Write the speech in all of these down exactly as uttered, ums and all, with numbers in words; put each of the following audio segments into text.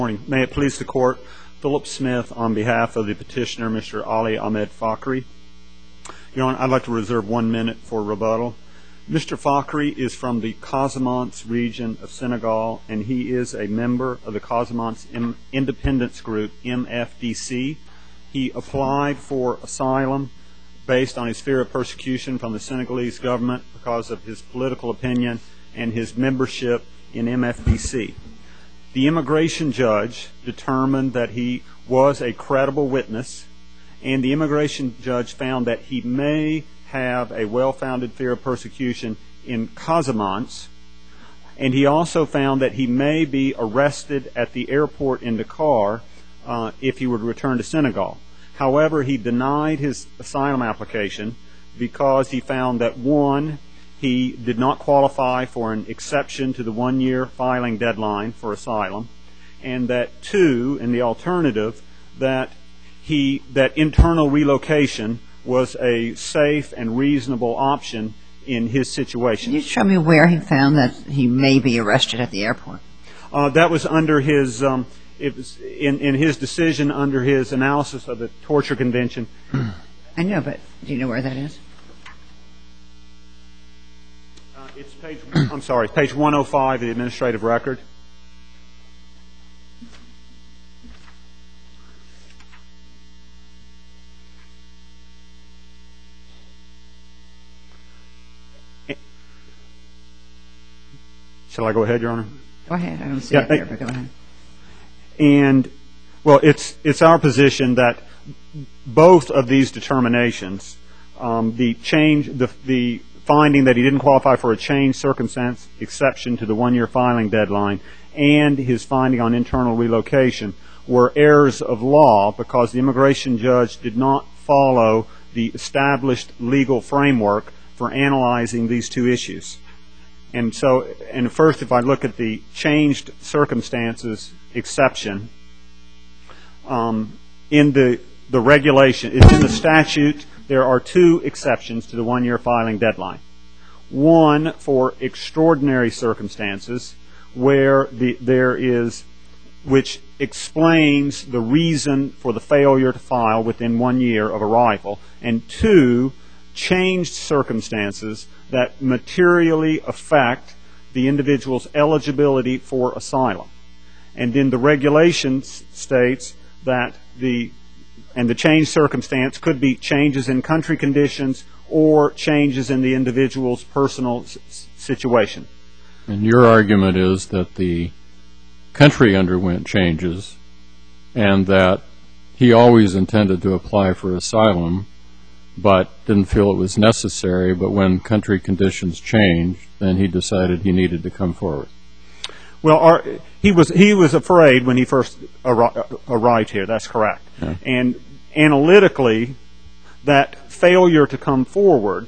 Morning. May it please the Court, Philip Smith on behalf of the petitioner, Mister Ali Ahmed Fakhri. Your Honor, I'd like to reserve one minute for rebuttal. Mister Fakhri is from the Casamance region of Senegal, and he is a member of the Casamance Independence Group, M F D C. He applied for asylum based on his fear of persecution from the Senegalese government because of his political opinion and his membership in M F D C. The immigration judge determined that he was a credible witness, and the immigration judge found that he may have a well-founded fear of persecution in Casamance, and he also found that he may be arrested at the airport in Dakar uh, if he would return to Senegal. However, he denied his asylum application because he found that, one, he did not qualify for an exception to the one-year filing deadline for asylum, and that, two, in the alternative, that he that internal relocation was a safe and reasonable option in his situation. Can you show me where he found that he may be arrested at the airport? Uh, that was under his um, it was in in his decision under his analysis of the Torture Convention. I know, but do you know where that is? It's page, I'm sorry, page one oh five of the administrative record. Shall I go ahead, Your Honor? Go ahead. I don't see yeah, it there, but go ahead. And, well, it's it's our position that both of these determinations, um, the change, the the finding that he didn't qualify for a changed circumstance exception to the one-year filing deadline, and his finding on internal relocation were errors of law because the immigration judge did not follow the established legal framework for analyzing these two issues. And so, and first, if I look at the changed circumstances exception, um, in the the regulation, it's in the statute. There are two exceptions to the one-year filing deadline. One for extraordinary circumstances where the, there is, which explains the reason for the failure to file within one year of arrival. And two, changed circumstances that materially affect the individual's eligibility for asylum. And then the regulation states that the And the changed circumstance could be changes in country conditions or changes in the individual's personal situation. And your argument is that the country underwent changes and that he always intended to apply for asylum but didn't feel it was necessary, but when country conditions changed, then he decided he needed to come forward. Well, our, he was he was afraid when he first arri arrived here. That's correct. Yeah. And analytically, that failure to come forward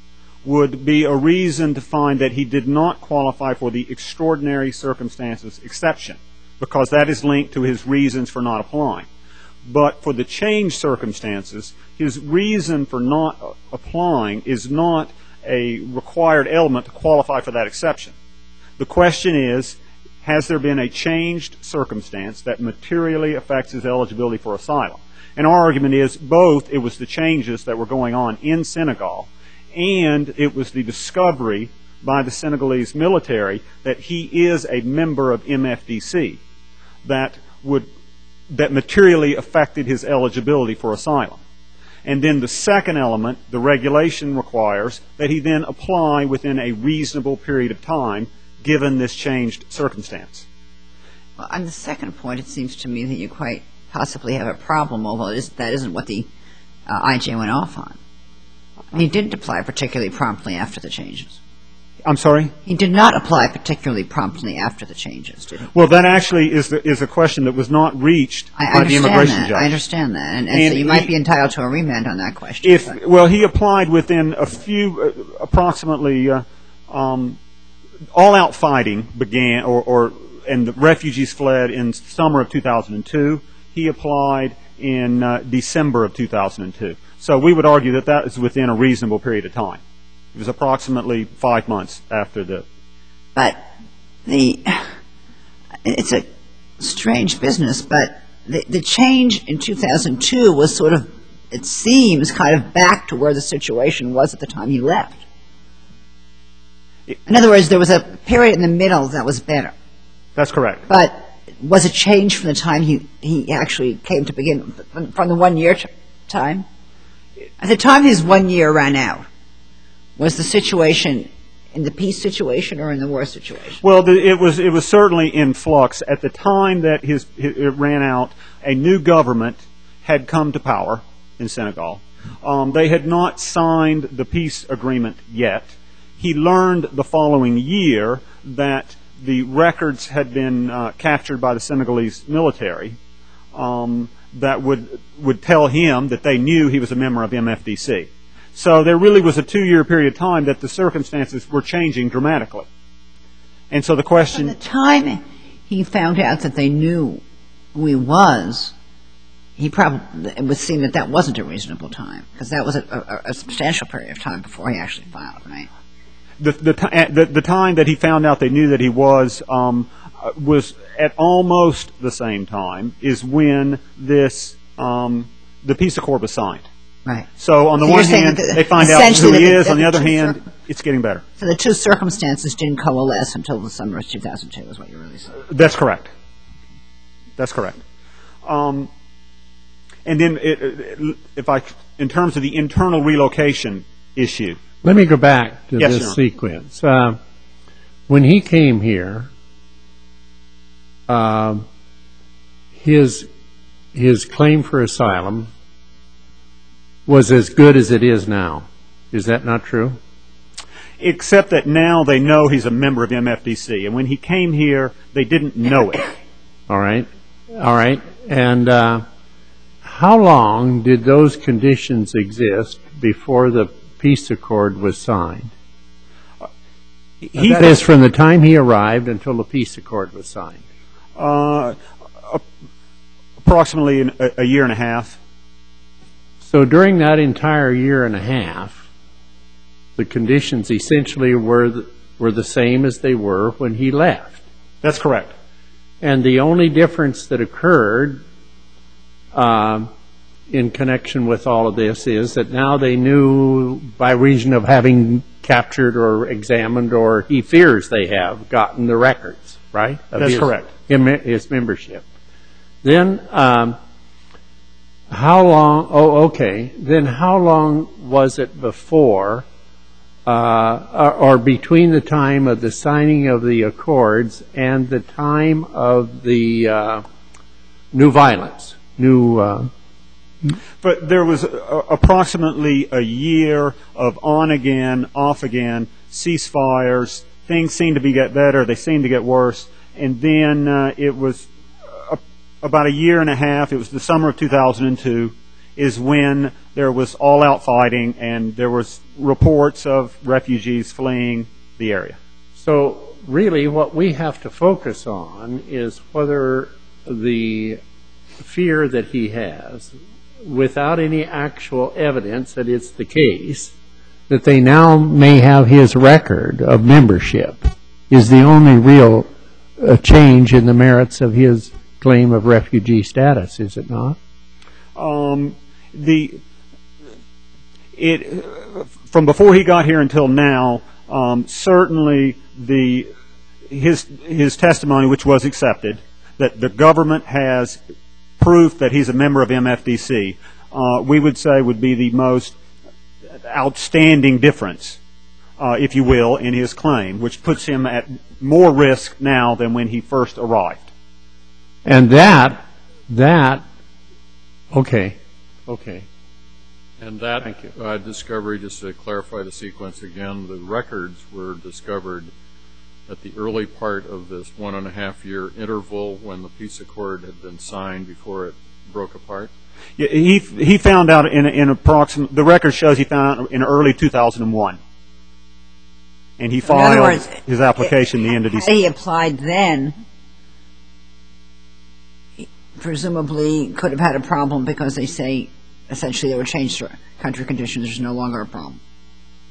would be a reason to find that he did not qualify for the extraordinary circumstances exception, because that is linked to his reasons for not applying. But for the changed circumstances, his reason for not applying is not a required element to qualify for that exception. The question is, has there been a changed circumstance that materially affects his eligibility for asylum? And our argument is both it was the changes that were going on in Senegal and it was the discovery by the Senegalese military that he is a member of M F D C that would that materially affected his eligibility for asylum. And then the second element, the regulation requires that he then apply within a reasonable period of time given this changed circumstance. Well, on the second point, it seems to me that you quite possibly have a problem, although it is, that isn't what the uh, I J went off on. He didn't apply particularly promptly after the changes. I'm sorry? He did not apply particularly promptly after the changes, did he? Well, that actually is the, is a question that was not reached I by the immigration that. judge. I understand that. And, and, and so you he, might be entitled to a remand on that question. If Well, he applied within a few, uh, approximately, uh, um, all-out fighting began, or, or and the refugees fled in summer of two thousand two. He applied in uh, December of two thousand two. So we would argue that that is within a reasonable period of time. It was approximately five months after the... But the... It's a strange business, but the, the change in two thousand two was sort of, it seems, kind of back to where the situation was at the time he left. In other words, there was a period in the middle that was better. That's correct. But was it changed from the time he, he actually came to begin, from the one-year t- time? At the time his one year ran out, was the situation in the peace situation or in the war situation? Well, the, it was it was certainly in flux. At the time that his it ran out, a new government had come to power in Senegal. Um, they had not signed the peace agreement yet. He learned the following year that the records had been uh, captured by the Senegalese military um, that would would tell him that they knew he was a member of M F D C. So there really was a two-year period of time that the circumstances were changing dramatically. And so the question... From the time he found out that they knew who he was, he probably, it would seem that that wasn't a reasonable time, because that was a, a, a substantial period of time before he actually filed, right? The, the, the, the time that he found out they knew that he was um, was at almost the same time is when this um, the peace accord was signed. Right. So on the So one you're saying hand, that the- they find out who essentially he that the- is. On the that other the two hand, cir- it's getting better. So the two circumstances didn't coalesce until the summer of two thousand two, is what you're really saying. That's correct. That's correct. Um, and then, it, it, if I, in terms of the internal relocation issue. Let me go back to Yes, this Your Honor. sequence. Uh, when he came here, uh, his his claim for asylum was as good as it is now. Is that not true? Except that now they know he's a member of M F D C, and when he came here, they didn't know it. All right. All right. And uh, how long did those conditions exist before the peace accord was signed? He, That is, from the time he arrived until the peace accord was signed. uh, approximately an, a, a year and a half. So during that entire year and a half, the conditions essentially were the, were the same as they were when he left. That's correct. And the only difference that occurred uh, in connection with all of this is that now they knew, by reason of having captured or examined, or he fears they have, gotten the records, right? Of That's his, correct. Him, his membership. Then, um, how long, oh, okay, then how long was it before uh, or, or between the time of the signing of the accords and the time of the uh, new violence, new... Uh, But there was uh, approximately a year of on-again, off-again, ceasefires. Things seemed to be get better. They seemed to get worse. And then uh, it was uh, about a year and a half. It was the summer of two thousand two is when there was all-out fighting, and there was reports of refugees fleeing the area. So really what we have to focus on is whether the fear that he has, without any actual evidence that it's the case, that they now may have his record of membership, is the only real uh, change in the merits of his claim of refugee status, is it not? Um, the it from before he got here until now, um, certainly the his his testimony, which was accepted, that the government has proof that he's a member of M F D C, uh, we would say would be the most outstanding difference, uh, if you will, in his claim, which puts him at more risk now than when he first arrived. And that, that, okay, okay. And that uh, discovery, just to clarify the sequence again, the records were discovered at the early part of this one and a half year interval when the peace accord had been signed before it broke apart? Yeah, he he found out in in approximate. The record shows he found out in early two thousand one, and he filed In other words, his application the end of had December. he applied then, he presumably could have had a problem because they say essentially there were changed country conditions. There's no longer a problem.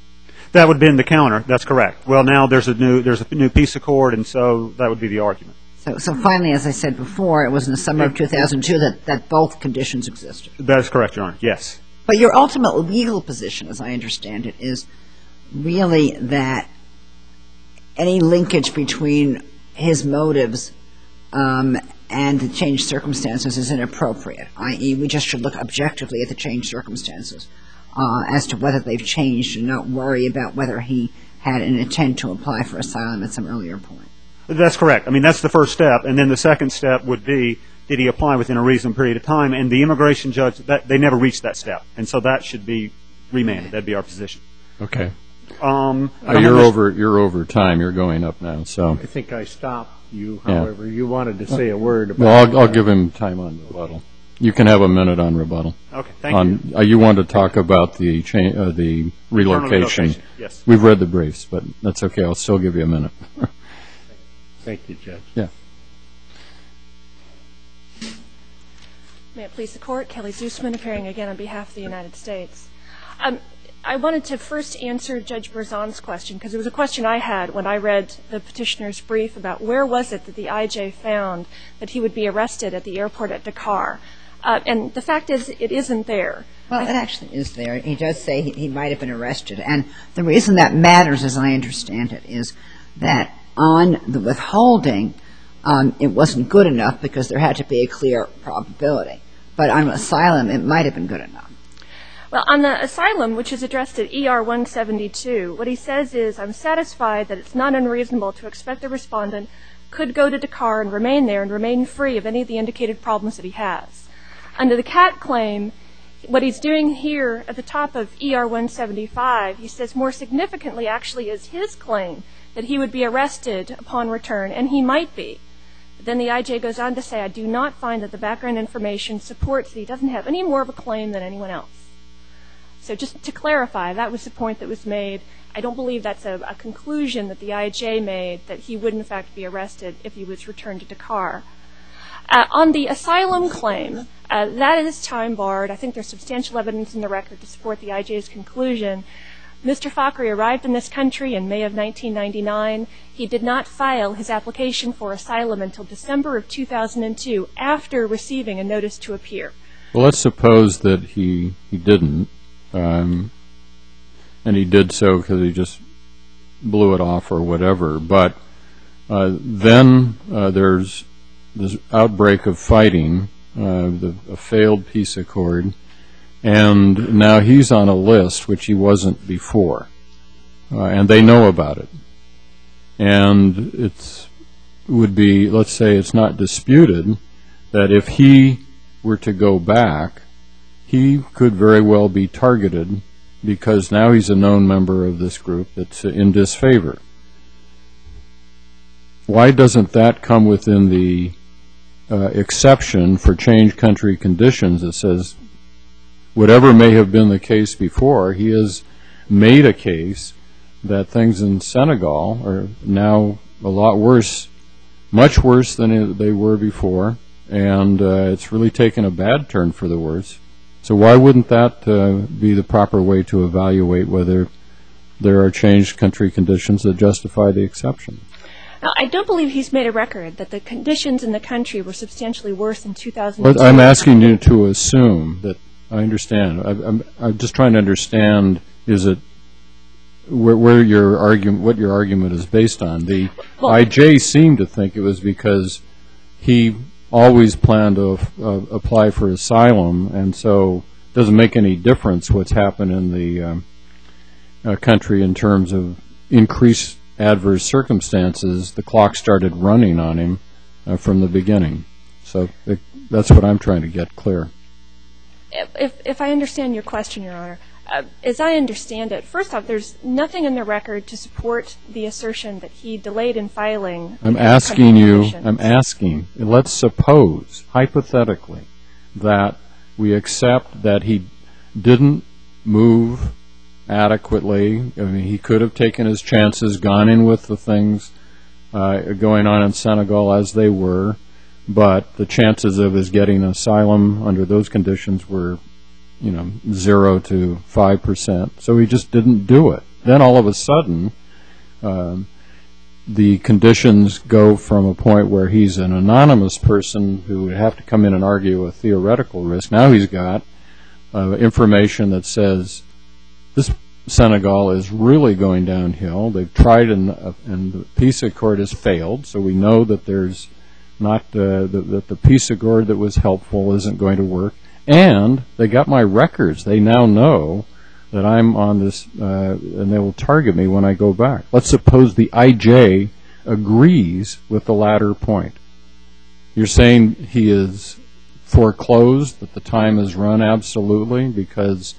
That would have been the counter. That's correct. Well, now there's a new there's a new peace accord, and so that would be the argument. So, so finally, as I said before, it was in the summer of two thousand two that, that both conditions existed. That is correct, Your Honor, yes. But your ultimate legal position, as I understand it, is really that any linkage between his motives um, and the changed circumstances is inappropriate, that is we just should look objectively at the changed circumstances uh, as to whether they've changed and not worry about whether he had an intent to apply for asylum at some earlier point. That's correct. I mean, that's the first step. And then the second step would be, did he apply within a reasonable period of time? And the immigration judge, that, they never reached that step. And so that should be remanded. That'd be our position. Okay. Um, uh, you're over. You're over time. You're going up now. So I think I stopped you. Yeah. However, you wanted to say a word about. Well, I'll, I'll give him time on rebuttal. You can have a minute on rebuttal. Okay. Thank on, you. Uh, you want to talk about the cha- uh, the relocation. relocation, yes. We've read the briefs, but that's okay. I'll still give you a minute. Thank you, Judge. Yeah. May it please the Court, Kelly Zusman appearing again on behalf of the United States. Um, I wanted to first answer Judge Berzon's question, because it was a question I had when I read the petitioner's brief about where was it that the I J found that he would be arrested at the airport at Dakar. Uh, and the fact is, it isn't there. Well, it actually is there. He does say he, he might have been arrested. And the reason that matters, as I understand it, is that on the withholding, um, it wasn't good enough because there had to be a clear probability. But on asylum, it might have been good enough. Well, on the asylum, which is addressed at E R one seventy-two, what he says is, I'm satisfied that it's not unreasonable to expect the respondent could go to Dakar and remain there and remain free of any of the indicated problems that he has. Under the CAT claim, what he's doing here at the top of E R one seventy-five, he says more significantly actually is his claim that he would be arrested upon return, and he might be. Then the I J goes on to say, I do not find that the background information supports that he doesn't have any more of a claim than anyone else. So just to clarify, that was the point that was made. I don't believe that's a, a conclusion that the I J made, that he would in fact be arrested if he was returned to Dakar. Uh, on the asylum claim, uh, that is time barred. I think there's substantial evidence in the record to support the I J's conclusion. Mister Fakhri arrived in this country in May of nineteen ninety-nine. He did not file his application for asylum until December of two thousand two, after receiving a notice to appear. Well, let's suppose that he, he didn't, um, and he did so because he just blew it off or whatever. But uh, then uh, there's this outbreak of fighting, uh, the, a failed peace accord, and now he's on a list which he wasn't before, uh, and they know about it. And it's would be, let's say it's not disputed, that if he were to go back, he could very well be targeted because now he's a known member of this group that's in disfavor. Why doesn't that come within the uh, exception for changed country conditions that says whatever may have been the case before, he has made a case that things in Senegal are now a lot worse, much worse than they were before, and uh, it's really taken a bad turn for the worse. So why wouldn't that uh, be the proper way to evaluate whether there are changed country conditions that justify the exception? Now, I don't believe he's made a record that the conditions in the country were substantially worse in two thousand two. But I'm asking you to assume that I understand. I, I'm, I'm just trying to understand, is it where, where your argument, what your argument is based on? The well, I J seemed to think it was because he always planned to uh, apply for asylum, and so it doesn't make any difference what's happened in the um, uh, country in terms of increased adverse circumstances. The clock started running on him uh, from the beginning. So it, that's what I'm trying to get clear. If, if I understand your question, Your Honor, uh, as I understand it, first off, there's nothing in the record to support the assertion that he delayed in filing. I'm asking you, I'm asking, let's suppose, hypothetically, that we accept that he didn't move adequately. I mean, he could have taken his chances, gone in with the things uh, going on in Senegal as they were, but the chances of his getting asylum under those conditions were, you know, zero to five percent. So he just didn't do it. Then all of a sudden, um, the conditions go from a point where he's an anonymous person who would have to come in and argue a theoretical risk. Now he's got uh, information that says this Senegal is really going downhill. They've tried and, uh, and the peace accord has failed, so we know that there's not uh, the, that the peace accord that was helpful isn't going to work. And they got my records. They now know that I'm on this, uh, and they will target me when I go back. Let's suppose the I J agrees with the latter point. You're saying he is foreclosed, that the time is run absolutely, because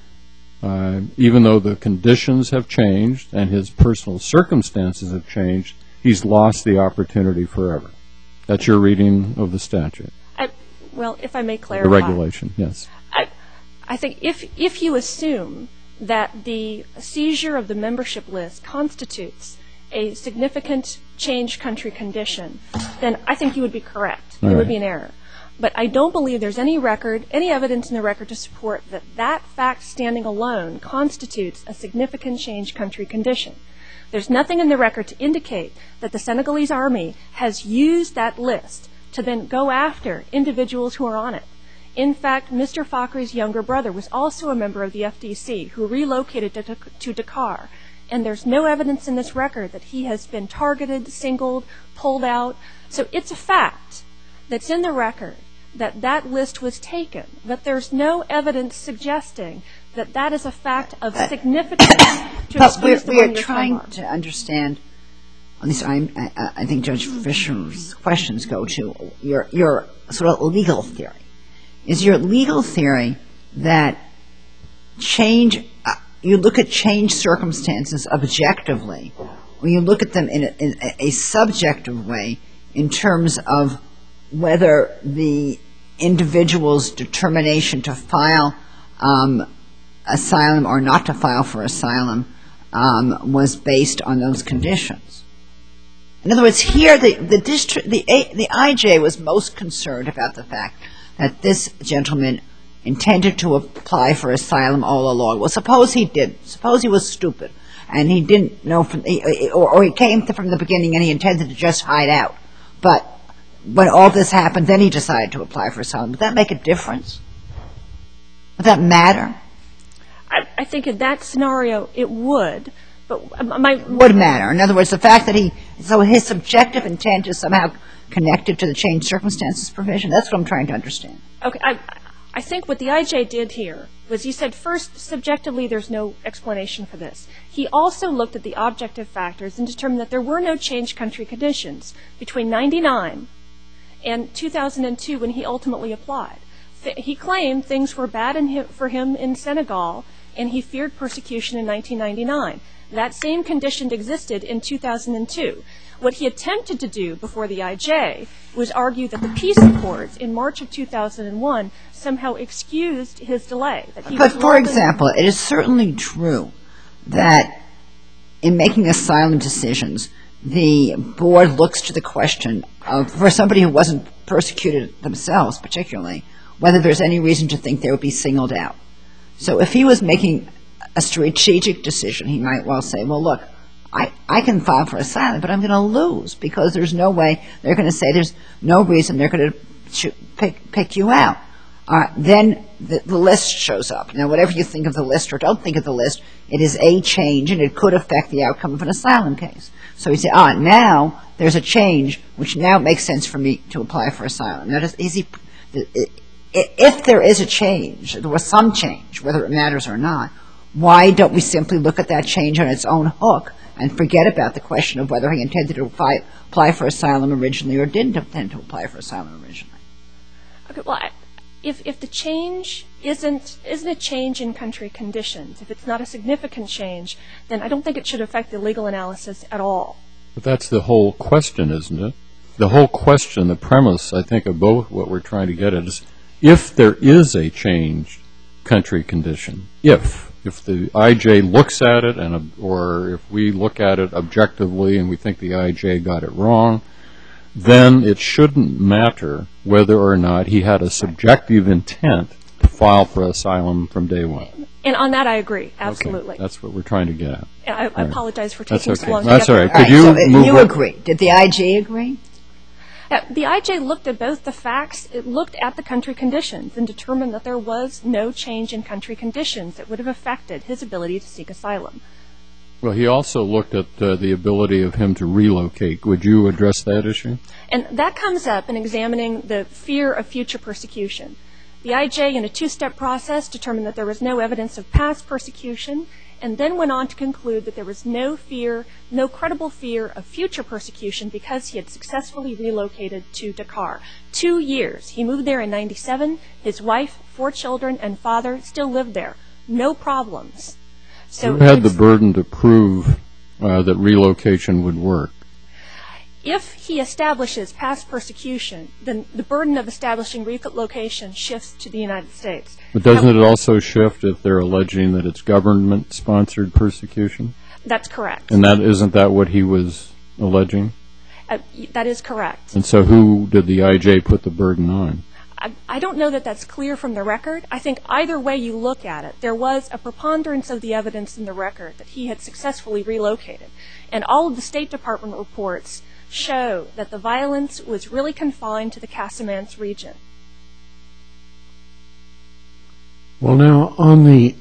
uh, even though the conditions have changed and his personal circumstances have changed, he's lost the opportunity forever. That's your reading of the statute. I, well, if I may clarify. The regulation, yes. I, I think if if you assume that the seizure of the membership list constitutes a significant change country condition, then I think you would be correct. All it right. would be an error. But I don't believe there's any record, any evidence in the record to support that that fact standing alone constitutes a significant change country condition. There's nothing in the record to indicate that the Senegalese army has used that list to then go after individuals who are on it. In fact, Mister Fakhri's younger brother was also a member of the F D C who relocated to, to Dakar. And there's no evidence in this record that he has been targeted, singled, pulled out. So it's a fact that's in the record that that list was taken, but there's no evidence suggesting that that is a fact of significance to But we're, excuse the we're one-year trying time bar. to understand, at least I, I, I think Judge Fisher's questions go to your, your sort of legal theory. Is your legal theory that change, uh, you look at change circumstances objectively, or you look at them in a, in a subjective way in terms of whether the individual's determination to file um, asylum or not to file for asylum um, was based on those conditions? In other words, here the the district the the I J was most concerned about the fact that this gentleman intended to apply for asylum all along. Well, suppose he did. Suppose he was stupid and he didn't know from, or, or he came to, from the beginning and he intended to just hide out. But when all this happened, then he decided to apply for asylum. Would that make a difference? Would that matter? I, I think in that scenario it would, but my Would matter. In other words, the fact that he, so his subjective intent is somehow connected to the changed circumstances provision. That's what I'm trying to understand. Okay, I, I think what the I J did here was he said first, subjectively, there's no explanation for this. He also looked at the objective factors and determined that there were no changed country conditions between ninety-nine and two thousand two when he ultimately applied. He claimed things were bad in him, for him in Senegal, and he feared persecution in nineteen ninety-nine. That same condition existed in two thousand two. What he attempted to do before the I J was argue that the peace accords in March of two thousand one somehow excused his delay. That he But was for long- example, it is certainly true that in making asylum decisions, the board looks to the question of, for somebody who wasn't persecuted themselves particularly, whether there's any reason to think they would be singled out. So if he was making a strategic decision, he might well say, well, look, I, I can file for asylum, but I'm going to lose because there's no way they're going to say there's no reason they're going to pick, pick you out. Uh, then the, the list shows up. Now, whatever you think of the list or don't think of the list, it is a change and it could affect the outcome of an asylum case. So you say, ah, now there's a change, which now makes sense for me to apply for asylum. Now, does, is he, if there is a change, there was some change, whether it matters or not, why don't we simply look at that change on its own hook and forget about the question of whether he intended to apply, apply for asylum originally or didn't intend to apply for asylum originally? Okay, well, I, if if the change isn't isn't a change in country conditions, if it's not a significant change, then I don't think it should affect the legal analysis at all. But that's the whole question, isn't it? The whole question, the premise, I think, of both what we're trying to get at is if there is a changed country condition, if if the I J looks at it, and or if we look at it objectively and we think the I J got it wrong, then it shouldn't matter whether or not he had a subjective intent to file for asylum from day one. And on that, I agree, absolutely. Okay. That's what we're trying to get at. I, I right. apologize for That's taking okay. so long. That's to all get right. there. Could you so move you up- agree. Did the I J agree? Uh, the I J looked at both the facts, it looked at the country conditions, and determined that there was no change in country conditions that would have affected his ability to seek asylum. Well, he also looked at uh, the ability of him to relocate. Would you address that issue? And that comes up in examining the fear of future persecution. The I J, in a two-step process, determined that there was no evidence of past persecution, and then went on to conclude that there was no fear, no credible fear of future persecution because he had successfully relocated to Dakar. Two years. He moved there in ninety-seven. His wife, four children, and father still lived there. No problems. So Who had the burden to prove uh, that relocation would work? if he establishes past persecution, then the burden of establishing relocation shifts to the United States. But doesn't it also shift if they're alleging that it's government-sponsored persecution? That's correct. And that isn't that what he was alleging? Uh, that is correct. And so who did the I J put the burden on? I, I don't know that that's clear from the record. I think either way you look at it, there was a preponderance of the evidence in the record that he had successfully relocated. And all of the State Department reports show that the violence was really confined to the Casamance region. Well, now, on the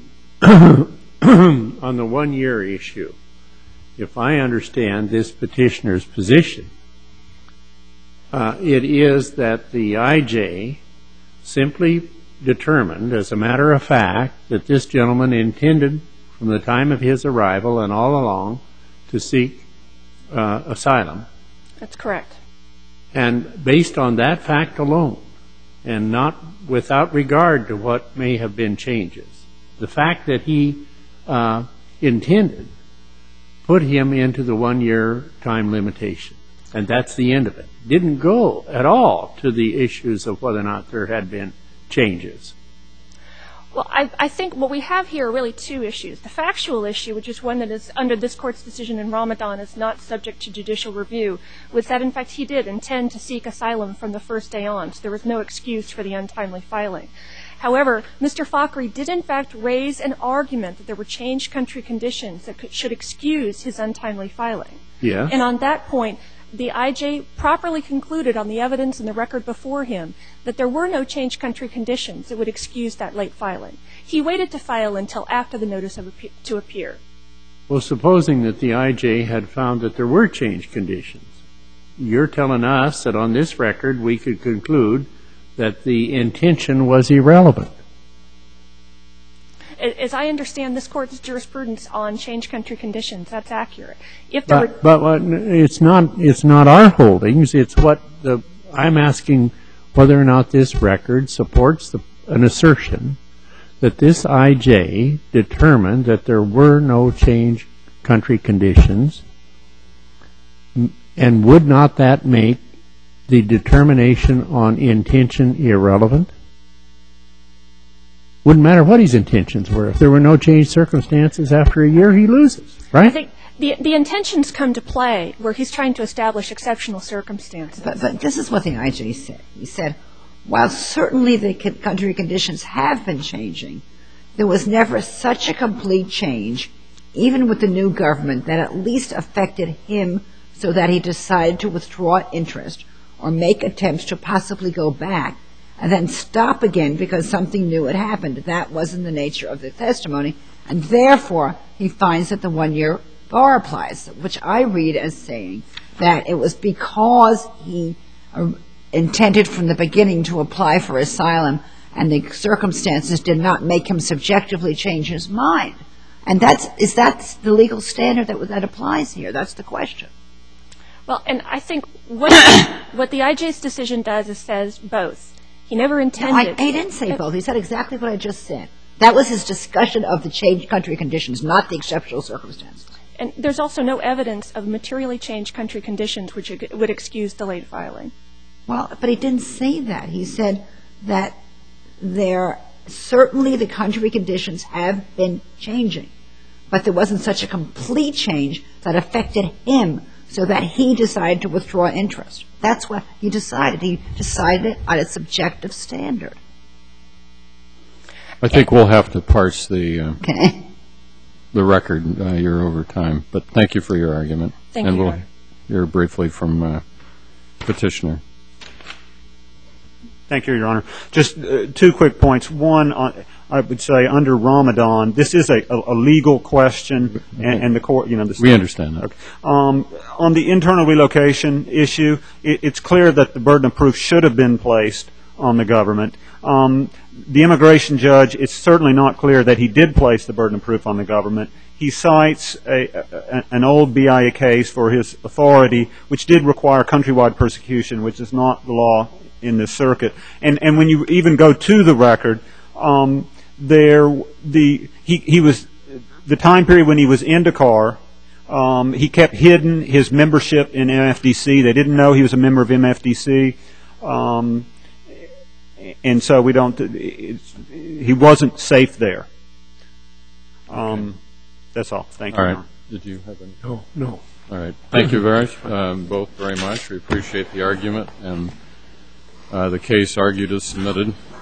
on the one-year issue, if I understand this petitioner's position, uh, it is that the I J simply determined, as a matter of fact, that this gentleman intended from the time of his arrival and all along to seek uh, asylum. That's correct. And based on that fact alone, and not without regard to what may have been changes, the fact that he uh, intended put him into the one-year time limitation. And that's the end of it. Didn't go at all to the issues of whether or not there had been changes. Well, I, I think what we have here are really two issues. The factual issue, which is one that is under this Court's decision in Ramadan, is not subject to judicial review, was that, in fact, he did intend to seek asylum from the first day on, so there was no excuse for the untimely filing. However, Mister Fakhri did, in fact, raise an argument that there were changed country conditions that could, should excuse his untimely filing. Yes. And on that point, the I J properly concluded on the evidence and the record before him that there were no changed country conditions that would excuse that late filing. He waited to file until after the notice of appe- to appear. Well, supposing that the I J had found that there were changed conditions, you're telling us that on this record we could conclude that the intention was irrelevant. As I understand this Court's jurisprudence on changed country conditions, that's accurate. If there But, were, but what, it's not it's not our holdings. It's what the I'm asking whether or not this record supports the, an assertion that this I J determined that there were no changed country conditions, and would not that make the determination on intention irrelevant? Wouldn't matter what his intentions were. If there were no changed circumstances after a year, he loses, right? I think the, the intentions come to play where he's trying to establish exceptional circumstances. But, but this is what the I J said. He said, while certainly the country conditions have been changing, there was never such a complete change, even with the new government, that at least affected him so that he decided to withdraw interest or make attempts to possibly go back and then stop again because something new had happened. That wasn't the nature of the testimony, and therefore he finds that the one-year bar applies, which I read as saying that it was because he uh, intended from the beginning to apply for asylum and the circumstances did not make him subjectively change his mind. And that's, is that the legal standard that, that applies here? That's the question. Well, and I think what, what the I J's decision does is says both. He never intended. No, I, he didn't say both. He said exactly what I just said. That was his discussion of the changed country conditions, not the exceptional circumstances. And there's also no evidence of materially changed country conditions which would excuse the late filing. Well, but he didn't say that. He said that there certainly the country conditions have been changing, but there wasn't such a complete change that affected him so that he decided to withdraw interest. That's what he decided. He decided it on a subjective standard. I think we'll have to parse the uh, Okay. the record. Uh, you're over time, but thank you for your argument. Thank and you, we'll Your Honor. hear briefly from uh, petitioner. Thank you, Your Honor. Just uh, two quick points. One, on, I would say under Ramadan, this is a, a, a legal question, and, and the court, you know, the We understand that. Okay. Um, on the internal relocation issue, it, it's clear that the burden of proof should have been placed on the government. Um, the immigration judge, it's certainly not clear that he did place the burden of proof on the government. He cites a, a, an old B I A case for his authority, which did require countrywide persecution, which is not the law in this circuit. And and when you even go to the record, um, there the he he was the time period when he was in Dakar. Um, he kept hidden his membership in M F D C. They didn't know he was a member of M F D C. Um, and so we don't. It's, he wasn't safe there. Um, okay. That's all. Thank you. All right. Did you have any? No, no. All right. Thank you very um, both very much. We appreciate the argument, and uh, the case argued is submitted.